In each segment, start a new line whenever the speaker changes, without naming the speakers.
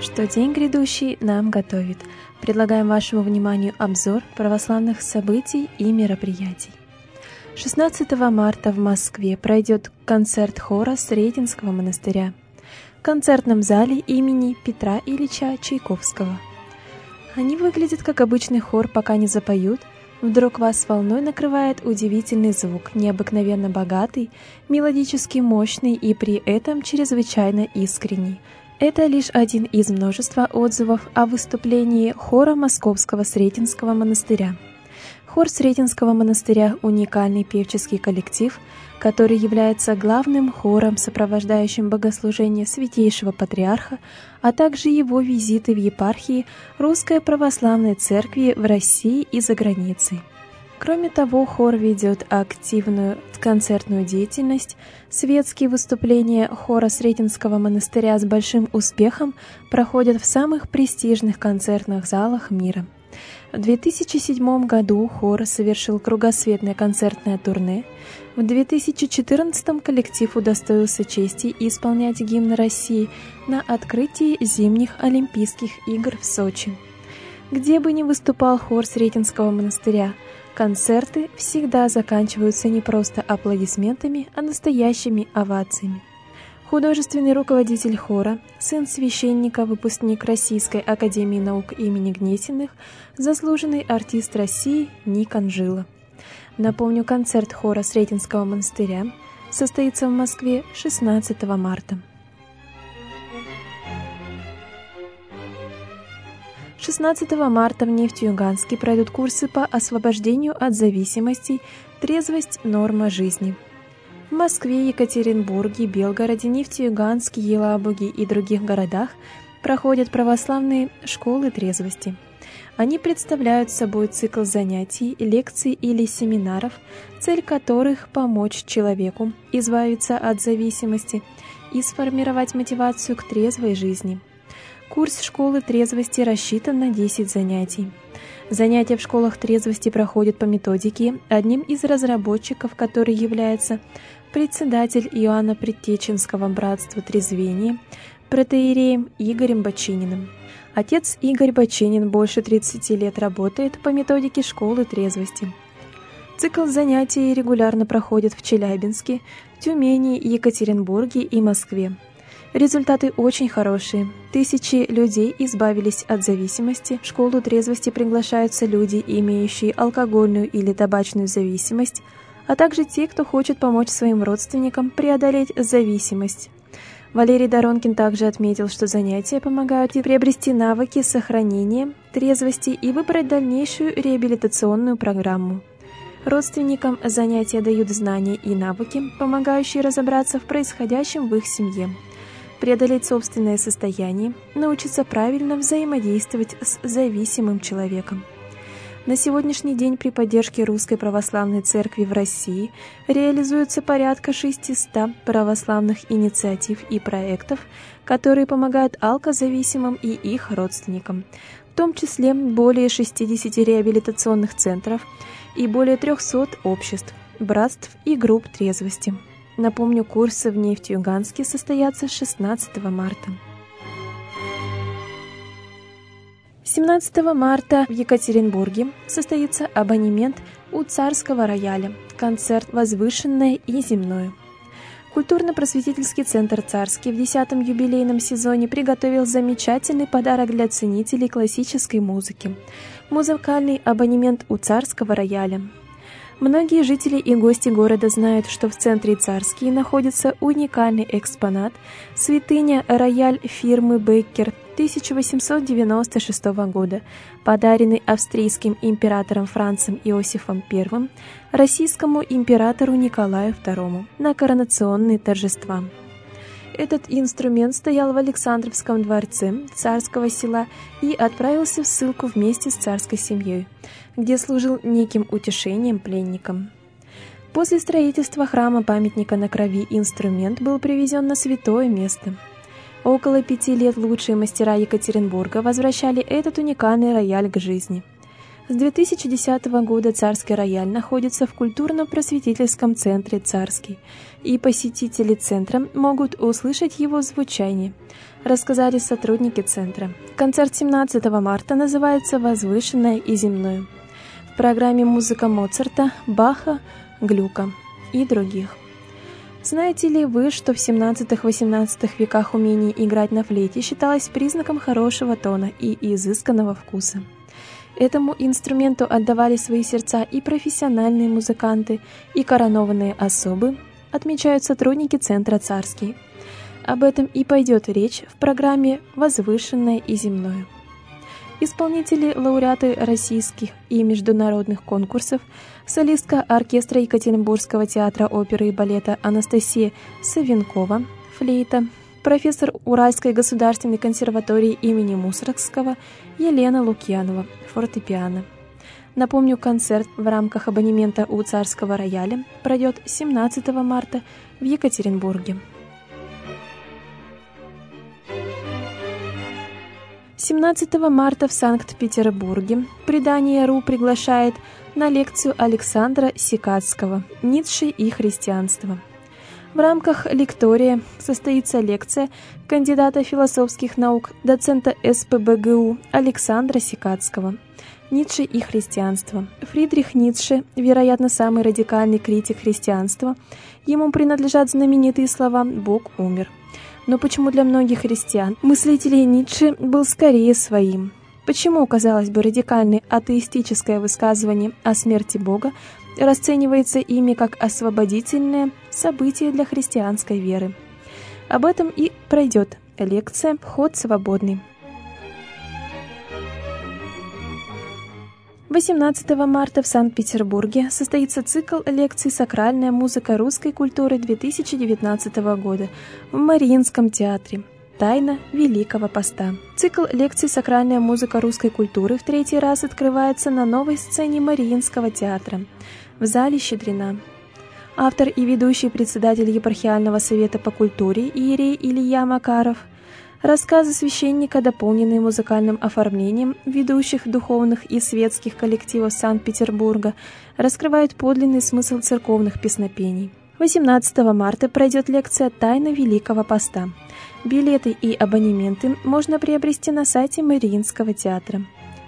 что день грядущий нам готовит. Предлагаем вашему вниманию обзор православных событий и мероприятий. 16 марта в Москве пройдет концерт хора Сретенского монастыря в концертном зале имени Петра Ильича Чайковского. Они выглядят как обычный хор, пока не запоют. Вдруг вас волной накрывает удивительный звук, необыкновенно богатый, мелодически мощный и при этом чрезвычайно искренний. Это лишь один из множества отзывов о выступлении хора Московского Сретенского монастыря. Хор Сретенского монастыря – уникальный певческий коллектив, который является главным хором, сопровождающим богослужение Святейшего Патриарха, а также его визиты в епархии Русской Православной Церкви в России и за границей. Кроме того, хор ведет активную концертную деятельность. Светские выступления хора Сретенского монастыря с большим успехом проходят в самых престижных концертных залах мира. В 2007 году хор совершил кругосветное концертное турне. В 2014 коллектив удостоился чести исполнять гимн России на открытии зимних Олимпийских игр в Сочи. Где бы ни выступал хор Сретенского монастыря, концерты всегда заканчиваются не просто аплодисментами, а настоящими овациями. Художественный руководитель хора, сын священника, выпускник Российской академии наук имени Гнесиных, заслуженный артист России Ник Анжило. Напомню, концерт хора Сретенского монастыря состоится в Москве 16 марта. 16 марта в Нефтеюганске пройдут курсы по освобождению от зависимостей «Трезвость. Норма жизни». В Москве, Екатеринбурге, Белгороде, Нефтеюганске, Елабуге и других городах проходят православные школы трезвости. Они представляют собой цикл занятий, лекций или семинаров, цель которых – помочь человеку избавиться от зависимости и сформировать мотивацию к трезвой жизни. Курс школы трезвости рассчитан на 10 занятий. Занятия в школах трезвости проходят по методике, одним из разработчиков которой является председатель Иоанно-Предтеченского братства трезвения, протоиереем Игорем Бочининым. Отец Игорь Бочинин больше 30 лет работает по методике школы трезвости. Цикл занятий регулярно проходит в Челябинске, Тюмени, Екатеринбурге и Москве. Результаты очень хорошие. Тысячи людей избавились от зависимости. В школу трезвости приглашаются люди, имеющие алкогольную или табачную зависимость, а также те, кто хочет помочь своим родственникам преодолеть зависимость. Валерий Доронкин также отметил, что занятия помогают приобрести навыки сохранения трезвости и выбрать дальнейшую реабилитационную программу. Родственникам занятия дают знания и навыки, помогающие разобраться в происходящем в их семье, преодолеть собственное состояние, научиться правильно взаимодействовать с зависимым человеком. На сегодняшний день при поддержке Русской Православной Церкви в России реализуется порядка 600 православных инициатив и проектов, которые помогают алкозависимым и их родственникам, в том числе более 60 реабилитационных центров и более 300 обществ, братств и групп трезвости. Напомню, курсы в Нефтеюганске состоятся 16 марта. 17 марта в Екатеринбурге состоится абонемент у Царского рояля, концерт «Возвышенное и земное». Культурно-просветительский центр «Царский» в 10-м юбилейном сезоне приготовил замечательный подарок для ценителей классической музыки – музыкальный абонемент у Царского рояля. Многие жители и гости города знают, что в центре Царский находится уникальный экспонат – святыня рояль фирмы Беккер 1896 года, подаренный австрийским императором Францем Иосифом I российскому императору Николаю II на коронационные торжества. Этот инструмент стоял в Александровском дворце Царского села и отправился в ссылку вместе с царской семьей, где служил неким утешением пленникам. После строительства храма-памятника на крови инструмент был привезен на святое место. Около 5 лет лучшие мастера Екатеринбурга возвращали этот уникальный рояль к жизни. С 2010 года Царский рояль находится в культурно-просветительском центре «Царский», и посетители центра могут услышать его звучание, рассказали сотрудники центра. Концерт 17 марта называется «Возвышенное и земное». В программе музыка Моцарта, Баха, Глюка и других. Знаете ли вы, что в 17-18 веках умение играть на флейте считалось признаком хорошего тона и изысканного вкуса? Этому инструменту отдавали свои сердца и профессиональные музыканты, и коронованные особы, отмечают сотрудники Центра «Царский». Об этом и пойдет речь в программе «Возвышенное и земное». Исполнители, лауреаты российских и международных конкурсов, солистка оркестра Екатеринбургского театра оперы и балета Анастасия Савенкова, флейта, профессор Уральской государственной консерватории имени Мусоргского Елена Лукьянова, фортепиано. Напомню, концерт в рамках абонемента у Царского рояля пройдет 17 марта в Екатеринбурге. 17 марта в Санкт-Петербурге предание.ру приглашает на лекцию Александра Сикацкого «Ницше и христианство». В рамках лектория состоится лекция кандидата философских наук, доцента СПбГУ Александра Сикацкого «Ницше и христианство». Фридрих Ницше, вероятно, самый радикальный критик христианства. Ему принадлежат знаменитые слова «Бог умер». Но почему для многих христиан мыслителей Ницше был скорее своим? Почему, казалось бы, радикальное атеистическое высказывание о смерти Бога расценивается ими как освободительное событие для христианской веры? Об этом и пройдет лекция «Вход свободный». 18 марта в Санкт-Петербурге состоится цикл лекций «Сакральная музыка русской культуры» 2019 года в Мариинском театре. Тайна Великого Поста. Цикл лекций «Сакральная музыка русской культуры» в третий раз открывается на новой сцене Мариинского театра в зале «Щедрина». Автор и ведущий председатель Епархиального совета по культуре иерей Илья Макаров. Рассказы священника, дополненные музыкальным оформлением ведущих духовных и светских коллективов Санкт-Петербурга, раскрывают подлинный смысл церковных песнопений. 18 марта пройдет лекция «Тайна Великого Поста». Билеты и абонементы можно приобрести на сайте Мариинского театра.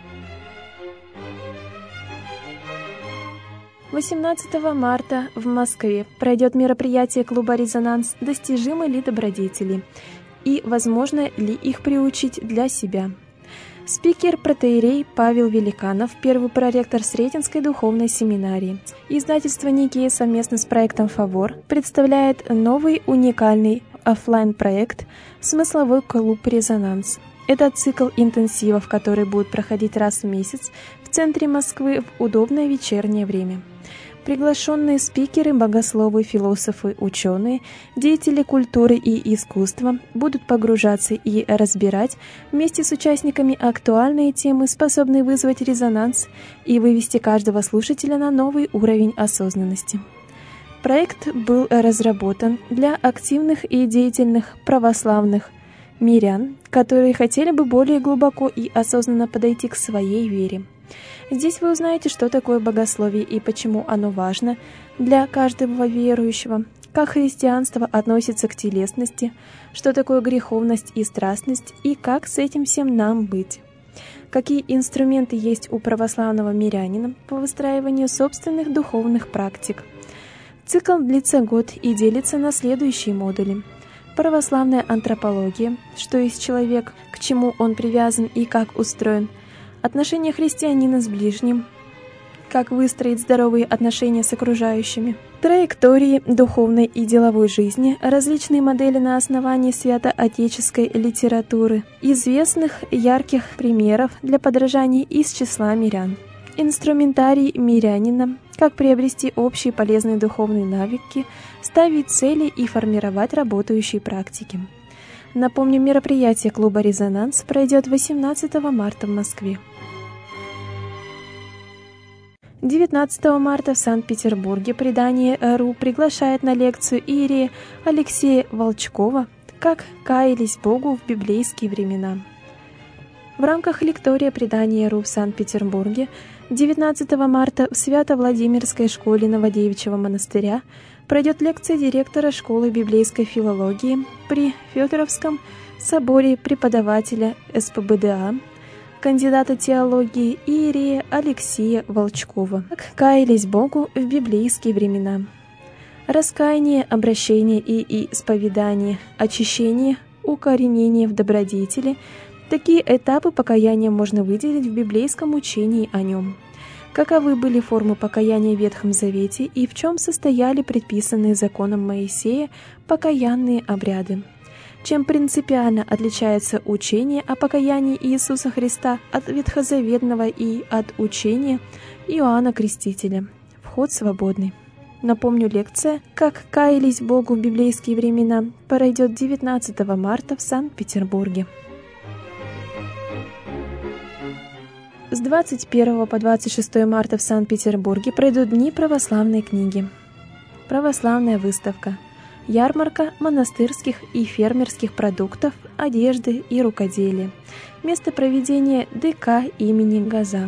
18 марта в Москве пройдет мероприятие клуба «Резонанс. Достижимы ли добродетели?» и возможно ли их приучить для себя. Спикер протоиерей Павел Великанов, первый проректор Сретенской духовной семинарии. Издательство «Никея» совместно с проектом «Фавор» представляет новый уникальный офлайн-проект «Смысловой клуб «Резонанс». Это цикл интенсивов, который будет проходить раз в месяц в центре Москвы в удобное вечернее время. Приглашенные спикеры, богословы, философы, ученые, деятели культуры и искусства будут погружаться и разбирать вместе с участниками актуальные темы, способные вызвать резонанс и вывести каждого слушателя на новый уровень осознанности. Проект был разработан для активных и деятельных православных мирян, которые хотели бы более глубоко и осознанно подойти к своей вере. Здесь вы узнаете, что такое богословие и почему оно важно для каждого верующего, как христианство относится к телесности, что такое греховность и страстность и как с этим всем нам быть. Какие инструменты есть у православного мирянина по выстраиванию собственных духовных практик. Цикл длится год и делится на следующие модули. Православная антропология, что есть человек, к чему он привязан и как устроен. Отношения христианина с ближним, как выстроить здоровые отношения с окружающими. Траектории духовной и деловой жизни, различные модели на основании святоотеческой литературы, известных ярких примеров для подражания из числа мирян. Инструментарий мирянина, как приобрести общие полезные духовные навыки, ставить цели и формировать работающие практики. Напомню, мероприятие клуба «Резонанс» пройдет 18 марта в Москве. 19 марта в Санкт-Петербурге предание.ру приглашает на лекцию иерея Алексея Волчкова «Как каялись Богу в библейские времена». В рамках лектория предание.ру в Санкт-Петербурге 19 марта в Свято-Владимирской школе Новодевичьего монастыря пройдет лекция директора школы библейской филологии при Федоровском соборе преподавателя СПбДА, кандидата теологии иерея Алексея Волчкова. Как каялись Богу в библейские времена. Раскаяние, обращение и исповедание, очищение, укоренение в добродетели – такие этапы покаяния можно выделить в библейском учении о нем. Каковы были формы покаяния в Ветхом Завете и в чем состояли предписанные законом Моисея покаянные обряды? Чем принципиально отличается учение о покаянии Иисуса Христа от ветхозаветного и от учения Иоанна Крестителя? Вход свободный. Напомню, лекция «Как каялись Богу в библейские времена» пройдет 19 марта в Санкт-Петербурге. С 21 по 26 марта в Санкт-Петербурге пройдут Дни православной книги. Православная выставка. Ярмарка монастырских и фермерских продуктов, одежды и рукоделия. Место проведения ДК имени Газа.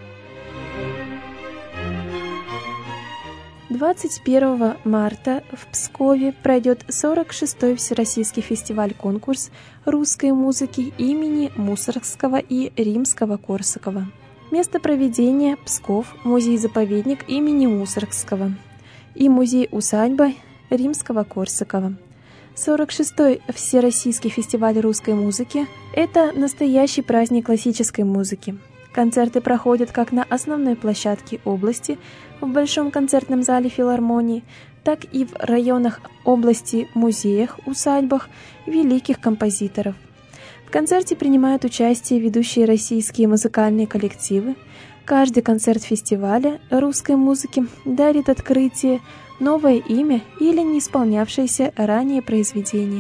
21 марта в Пскове пройдет 46-й Всероссийский фестиваль-конкурс русской музыки имени Мусоргского и Римского-Корсакова. Место проведения – Псков, музей-заповедник имени Мусоргского и музей-усадьба Римского-Корсакова. 46-й Всероссийский фестиваль русской музыки – это настоящий праздник классической музыки. Концерты проходят как на основной площадке области, в Большом концертном зале филармонии, так и в районах области, музеях, усадьбах великих композиторов. В концерте принимают участие ведущие российские музыкальные коллективы. Каждый концерт фестиваля русской музыки дарит открытие, новое имя или не исполнявшееся ранее произведение.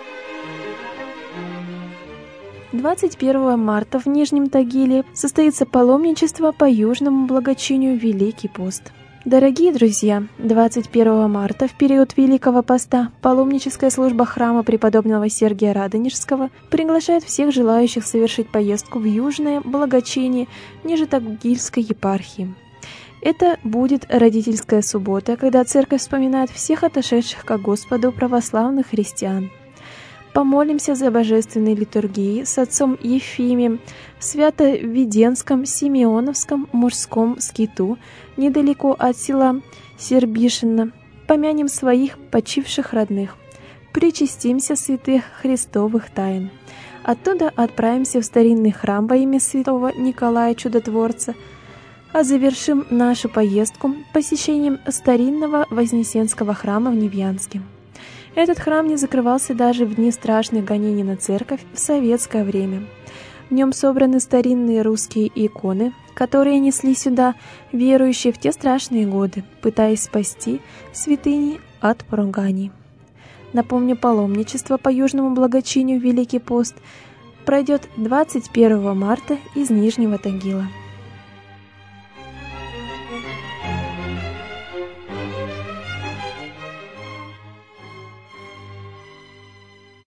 21 марта в Нижнем Тагиле состоится паломничество по Южному благочинию Великий пост. Дорогие друзья, 21 марта в период Великого поста паломническая служба храма преподобного Сергия Радонежского приглашает всех желающих совершить поездку в Южное благочиние Нижнетагильской епархии. Это будет родительская суббота, когда церковь вспоминает всех отошедших ко Господу православных христиан. Помолимся за божественной литургией с отцом Ефимием в Свято-Веденском Симеоновском мужском скиту, недалеко от села Сербишино. Помянем своих почивших родных. Причастимся святых христовых тайн. Оттуда отправимся в старинный храм во имя святого Николая Чудотворца, а завершим нашу поездку посещением старинного Вознесенского храма в Невьянске. Этот храм не закрывался даже в дни страшных гонений на церковь в советское время. В нем собраны старинные русские иконы, которые несли сюда верующие в те страшные годы, пытаясь спасти святыни от поруганий. Напомню, паломничество по Южному благочинию Великий пост пройдет 21 марта из Нижнего Тагила.